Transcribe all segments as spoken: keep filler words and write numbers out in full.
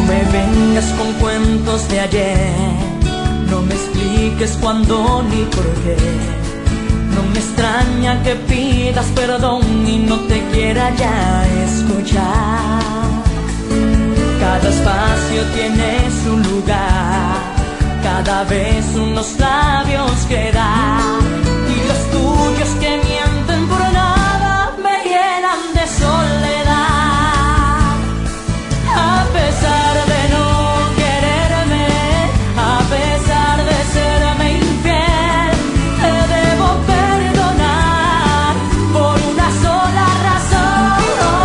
me vengas con cuentos de ayer, no me expliques cuándo ni por qué. No me extraña que pidas perdón y no te quiera ya escuchar. Cada espacio tiene su lugar, cada vez unos labios que da, y los tuyos que mienten por nada me llenan de soledad. A pesar de no quererme, a pesar de serme infiel, te debo perdonar por una sola razón.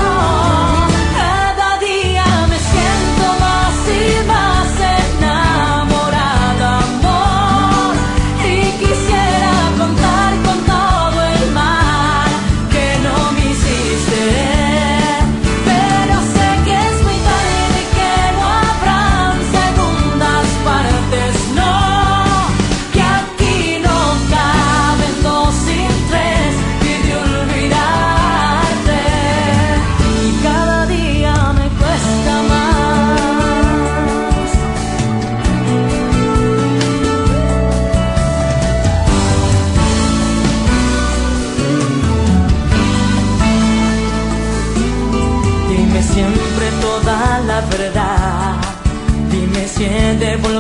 Cada día me siento más y más enamorada, amor, y quisiera contar con todo el mal que no me hiciste. Pero sé que es muy tarde y que no habrán segundas partes, no, que aquí no caben dos sin tres y de olvidarte. Y cada día me cuesta más. Dime siempre toda la verdad, dime si he de volver